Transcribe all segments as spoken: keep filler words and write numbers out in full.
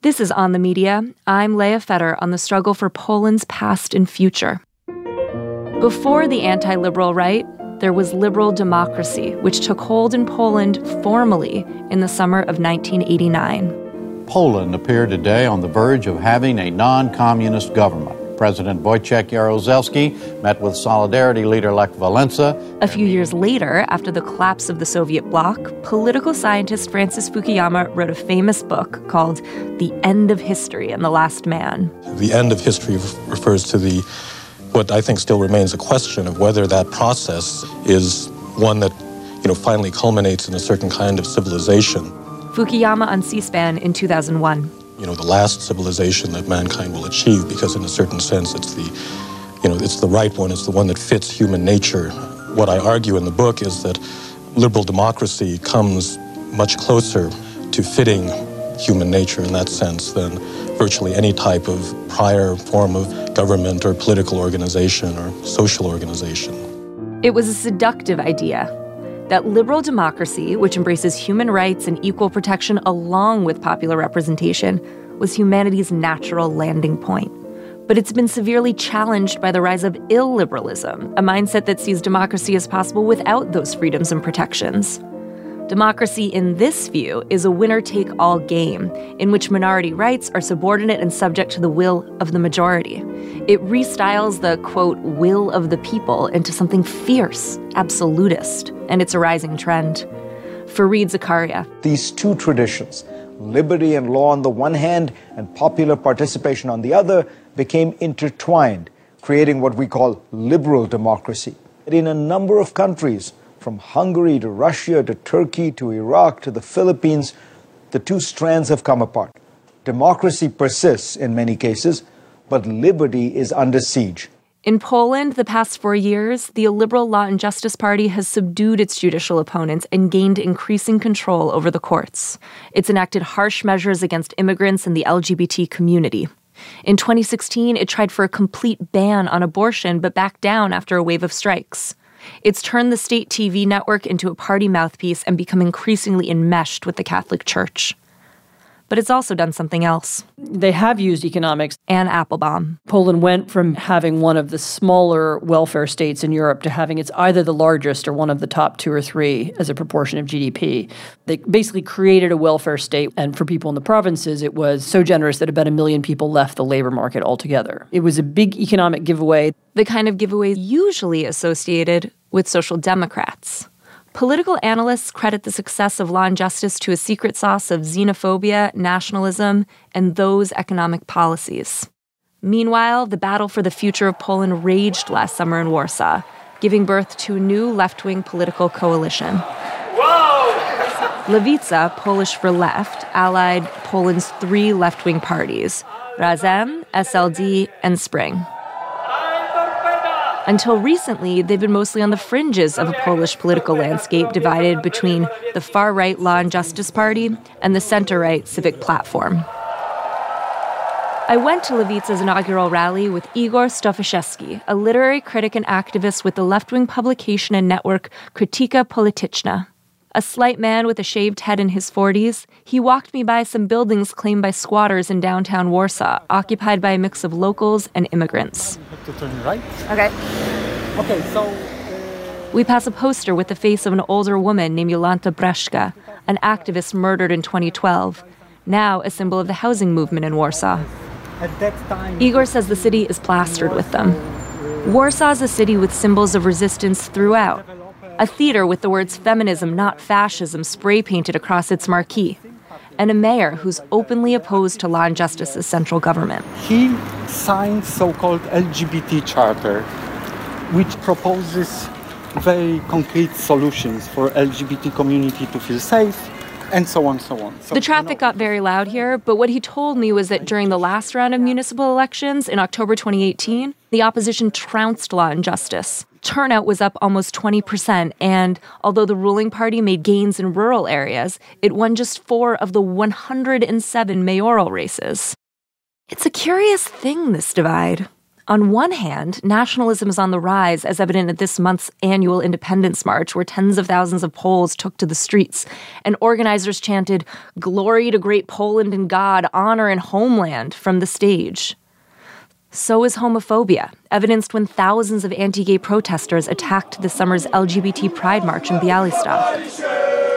This is On the Media. I'm Leah Feder on the struggle for Poland's past and future. Before the anti-liberal right, there was liberal democracy, which took hold in Poland formally in the summer of nineteen eighty-nine. Poland appeared today on the verge of having a non-communist government. President Wojciech Jaruzelski met with Solidarity leader Lech Walesa. A few years later, after the collapse of the Soviet bloc, political scientist Francis Fukuyama wrote a famous book called The End of History and the Last Man. The end of history refers to the what I think still remains a question of whether that process is one that, you know, finally culminates in a certain kind of civilization. Fukuyama on C-SPAN in two thousand one. You know, the last civilization that mankind will achieve, because in a certain sense it's the, you know, it's the right one, it's the one that fits human nature. What I argue in the book is that liberal democracy comes much closer to fitting human nature in that sense than virtually any type of prior form of government or political organization or social organization. It was a seductive idea that liberal democracy, which embraces human rights and equal protection along with popular representation, was humanity's natural landing point. But it's been severely challenged by the rise of illiberalism, a mindset that sees democracy as possible without those freedoms and protections. Democracy, in this view, is a winner-take-all game in which minority rights are subordinate and subject to the will of the majority. It restyles the, quote, will of the people into something fierce, absolutist, and it's a rising trend. Fareed Zakaria. These two traditions, liberty and law on the one hand and popular participation on the other, became intertwined, creating what we call liberal democracy. In a number of countries, from Hungary to Russia to Turkey to Iraq to the Philippines, the two strands have come apart. Democracy persists in many cases, but liberty is under siege. In Poland, the past four years, the Liberal Law and Justice Party has subdued its judicial opponents and gained increasing control over the courts. It's enacted harsh measures against immigrants and the L G B T community. In twenty sixteen, it tried for a complete ban on abortion, but backed down after a wave of strikes. It's turned the state T V network into a party mouthpiece and become increasingly enmeshed with the Catholic Church. But it's also done something else. They have used economics. Anne Applebaum. Poland went from having one of the smaller welfare states in Europe to having it's either the largest or one of the top two or three as a proportion of G D P. They basically created a welfare state, and for people in the provinces, it was so generous that about a million people left the labor market altogether. It was a big economic giveaway. The kind of giveaway usually associated with social democrats. Political analysts credit the success of Law and Justice to a secret sauce of xenophobia, nationalism, and those economic policies. Meanwhile, the battle for the future of Poland raged last summer in Warsaw, giving birth to a new left-wing political coalition. Whoa! Lewica, Polish for left, allied Poland's three left-wing parties, Razem, S L D, and Spring. Until recently, they've been mostly on the fringes of a Polish political landscape divided between the far-right Law and Justice Party and the center-right Civic Platform. I went to Lewica's inaugural rally with Igor Stofaszewski, a literary critic and activist with the left-wing publication and network Krytyka Polityczna. A slight man with a shaved head in his forties, he walked me by some buildings claimed by squatters in downtown Warsaw, occupied by a mix of locals and immigrants. You have to turn right. Okay. Okay, so... Uh... We pass a poster with the face of an older woman named Jolanta Breszka, an activist murdered in twenty twelve, now a symbol of the housing movement in Warsaw. At that time... Igor says the city is plastered with them. Warsaw's a city with symbols of resistance throughout. A theater with the words feminism, not fascism, spray-painted across its marquee. And a mayor who's openly opposed to Law and Justice's central government. He signed so-called L G B T charter, which proposes very concrete solutions for L G B T community to feel safe, and so on, so on. So, the traffic got very loud here, but what he told me was that during the last round of municipal elections in October twenty eighteen, the opposition trounced Law and Justice. Turnout was up almost twenty percent, and although the ruling party made gains in rural areas, it won just four of the one hundred seven mayoral races. It's a curious thing, this divide. On one hand, nationalism is on the rise, as evident at this month's annual Independence March, where tens of thousands of Poles took to the streets, and organizers chanted, "Glory to great Poland and God, honor and homeland," from the stage. So is homophobia, evidenced when thousands of anti-gay protesters attacked this summer's L G B T Pride March in Białystok.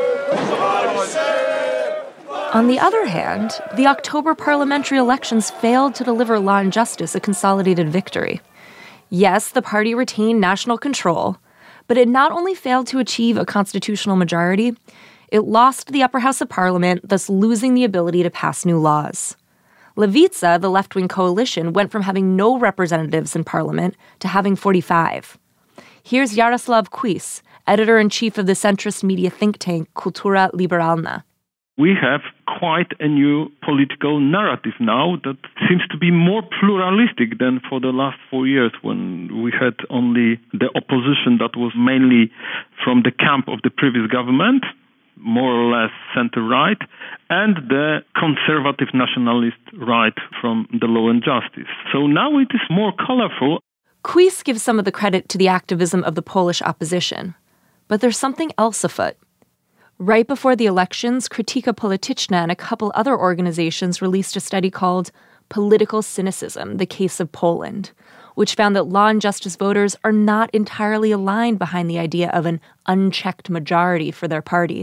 On the other hand, the October parliamentary elections failed to deliver Law and Justice a consolidated victory. Yes, the party retained national control, but it not only failed to achieve a constitutional majority, it lost the upper house of parliament, thus losing the ability to pass new laws. Lewica, the left-wing coalition, went from having no representatives in parliament to having forty-five. Here's Jarosław Kuis, editor-in-chief of the centrist media think tank Kultura Liberalna. We have quite a new political narrative now that seems to be more pluralistic than for the last four years when we had only the opposition that was mainly from the camp of the previous government, more or less center-right, and the conservative nationalist right from the Law and Justice. So now it is more colorful. Kuis gives some of the credit to the activism of the Polish opposition. But there's something else afoot. Right before the elections, Krytyka Polityczna and a couple other organizations released a study called Political Cynicism, the Case of Poland, which found that Law and Justice voters are not entirely aligned behind the idea of an unchecked majority for their party.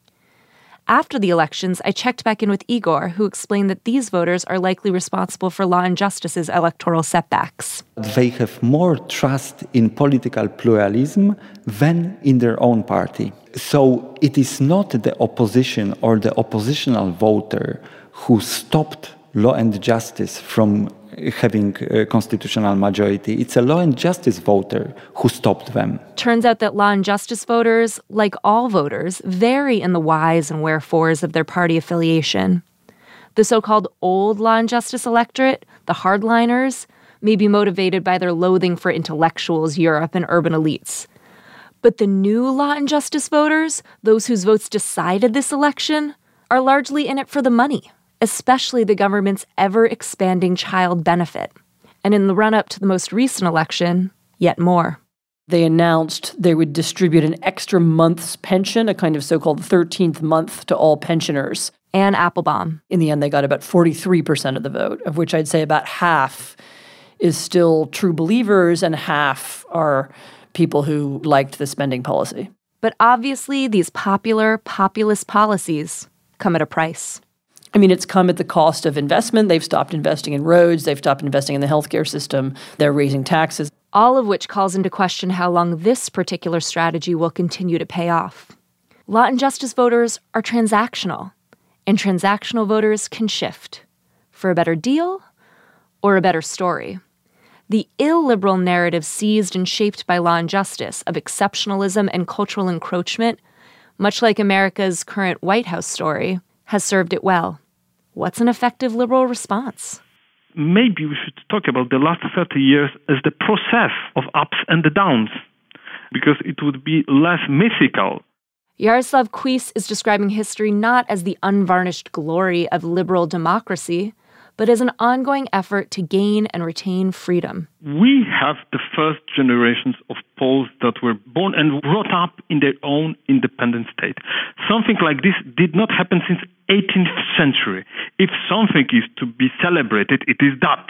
After the elections, I checked back in with Igor, who explained that these voters are likely responsible for Law and Justice's electoral setbacks. They have more trust in political pluralism than in their own party. So it is not the opposition or the oppositional voter who stopped Law and Justice from having a constitutional majority. It's a Law and Justice voter who stopped them. Turns out that Law and Justice voters, like all voters, vary in the whys and wherefores of their party affiliation. The so-called old Law and Justice electorate, the hardliners, may be motivated by their loathing for intellectuals, Europe, and urban elites. But the new Law and Justice voters, those whose votes decided this election, are largely in it for the money, especially the government's ever-expanding child benefit. And in the run-up to the most recent election, yet more. They announced they would distribute an extra month's pension, a kind of so-called thirteenth month, to all pensioners. Anne Applebaum. In the end, they got about forty-three percent of the vote, of which I'd say about half is still true believers and half are people who liked the spending policy. But obviously, these popular, populist policies come at a price. I mean, it's come at the cost of investment. They've stopped investing in roads. They've stopped investing in the healthcare system. They're raising taxes. All of which calls into question how long this particular strategy will continue to pay off. Law and Justice voters are transactional, and transactional voters can shift for a better deal or a better story. The illiberal narrative seized and shaped by Law and Justice of exceptionalism and cultural encroachment, much like America's current White House story, has served it well. What's an effective liberal response? Maybe we should talk about the last thirty years as the process of ups and the downs, because it would be less mythical. Jarosław Kuis is describing history not as the unvarnished glory of liberal democracy, but as an ongoing effort to gain and retain freedom. We have the first generations of Poles that were born and brought up in their own independent state. Something like this did not happen since eighteenth century. If something is to be celebrated, it is that,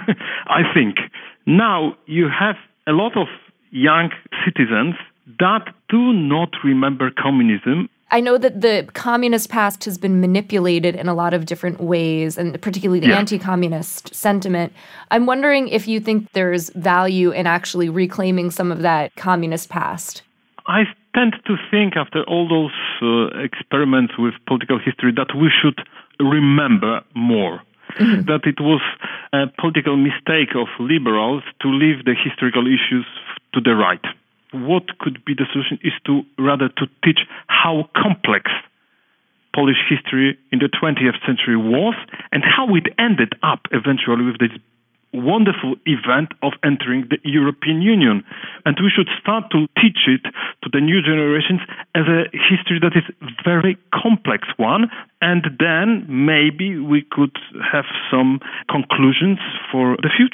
I think. Now you have a lot of young citizens that do not remember communism. I know that the communist past has been manipulated in a lot of different ways, and particularly the yeah. anti-communist sentiment. I'm wondering if you think there's value in actually reclaiming some of that communist past. I tend to think, after all those uh, experiments with political history, that we should remember more. Mm-hmm. That it was a political mistake of liberals to leave the historical issues to the right. What could be the solution is to rather to teach how complex Polish history in the twentieth century was and how it ended up eventually with this wonderful event of entering the European Union. And we should start to teach it to the new generations as a history that is a very complex one. And then maybe we could have some conclusions for the future.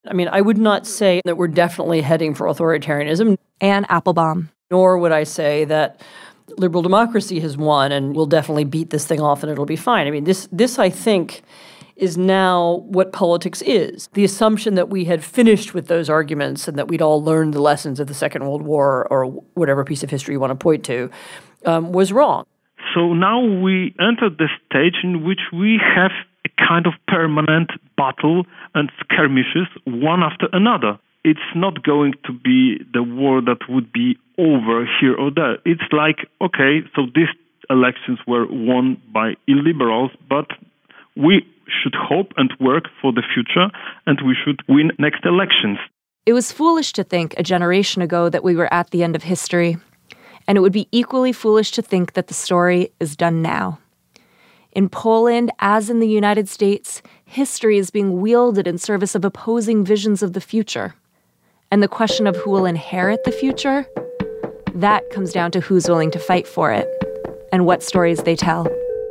I mean, I would not say that we're definitely heading for authoritarianism. Anne Applebaum. Nor would I say that liberal democracy has won and we'll definitely beat this thing off and it'll be fine. I mean, this, this I think, is now what politics is. The assumption that we had finished with those arguments and that we'd all learned the lessons of the Second World War or whatever piece of history you want to point to um, was wrong. So now we enter the stage in which we have a kind of permanent battle and skirmishes one after another. It's not going to be the war that would be over here or there. It's like, okay, so these elections were won by illiberals, but we should hope and work for the future, and we should win next elections. It was foolish to think a generation ago that we were at the end of history, and it would be equally foolish to think that the story is done now. In Poland, as in the United States, history is being wielded in service of opposing visions of the future. And the question of who will inherit the future, that comes down to who's willing to fight for it and what stories they tell.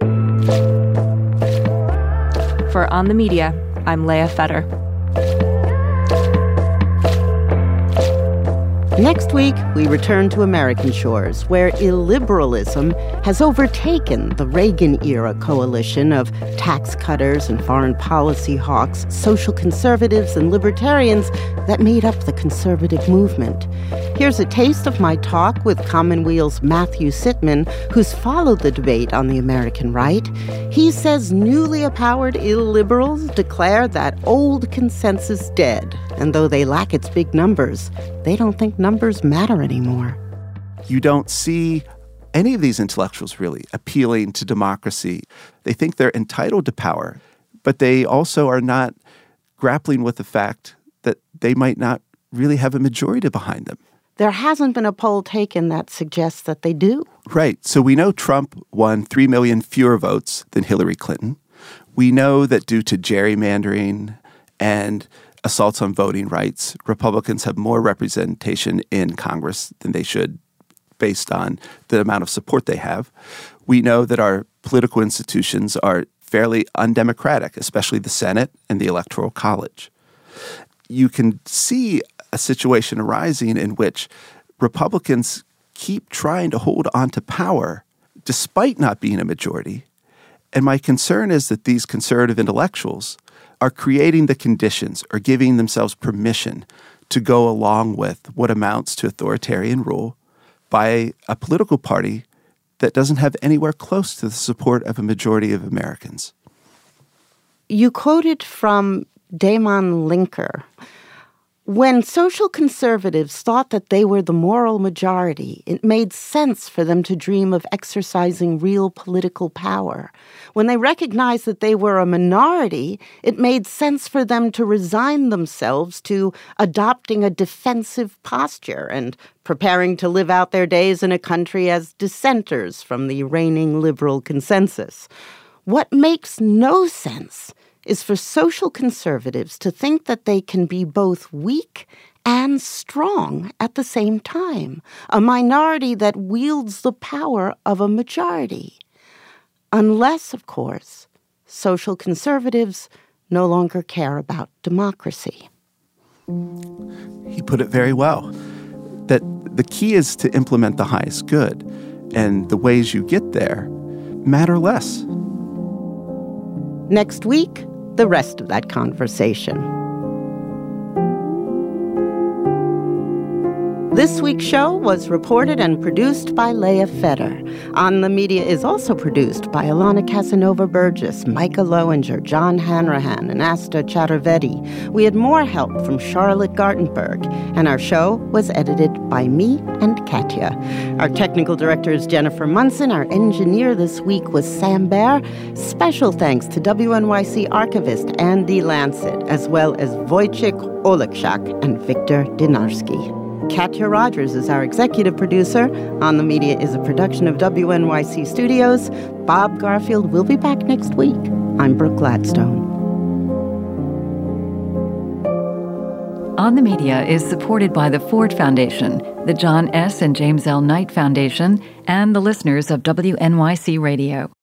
For On the Media, I'm Leah Feder. Next week, we return to American shores, where illiberalism has overtaken the Reagan-era coalition of tax cutters and foreign policy hawks, social conservatives and libertarians that made up the conservative movement. Here's a taste of my talk with Commonweal's Matthew Sitman, who's followed the debate on the American right. He says newly empowered illiberals declare that old consensus dead, and though they lack its big numbers, they don't think numbers matter anymore. You don't see any of these intellectuals really appealing to democracy. They think they're entitled to power, but they also are not grappling with the fact that they might not really have a majority behind them. There hasn't been a poll taken that suggests that they do. Right. So we know Trump won three million fewer votes than Hillary Clinton. We know that due to gerrymandering and assaults on voting rights, Republicans have more representation in Congress than they should based on the amount of support they have. We know that our political institutions are fairly undemocratic, especially the Senate and the Electoral College. You can see a situation arising in which Republicans keep trying to hold on to power despite not being a majority. And my concern is that these conservative intellectuals are creating the conditions or giving themselves permission to go along with what amounts to authoritarian rule by a political party that doesn't have anywhere close to the support of a majority of Americans. You quoted from Damon Linker. When social conservatives thought that they were the moral majority, it made sense for them to dream of exercising real political power. When they recognized that they were a minority, it made sense for them to resign themselves to adopting a defensive posture and preparing to live out their days in a country as dissenters from the reigning liberal consensus. What makes no sense is for social conservatives to think that they can be both weak and strong at the same time, a minority that wields the power of a majority. Unless, of course, social conservatives no longer care about democracy. He put it very well, that the key is to implement the highest good, and the ways you get there matter less. Next week, the rest of that conversation. This week's show was reported and produced by Leah Feder. On the Media is also produced by Alana Casanova-Burgess, Micah Lowinger, John Hanrahan, and Asta Chaturvedi. We had more help from Charlotte Gartenberg, and our show was edited by me and Katya. Our technical director is Jennifer Munson. Our engineer this week was Sam Baer. Special thanks to W N Y C archivist Andy Lancet, as well as Wojciech Olekshak and Victor Dynarski. Katya Rogers is our executive producer. On the Media is a production of W N Y C Studios. Bob Garfield will be back next week. I'm Brooke Gladstone. On the Media is supported by the Ford Foundation, the John S. and James L. Knight Foundation, and the listeners of W N Y C Radio.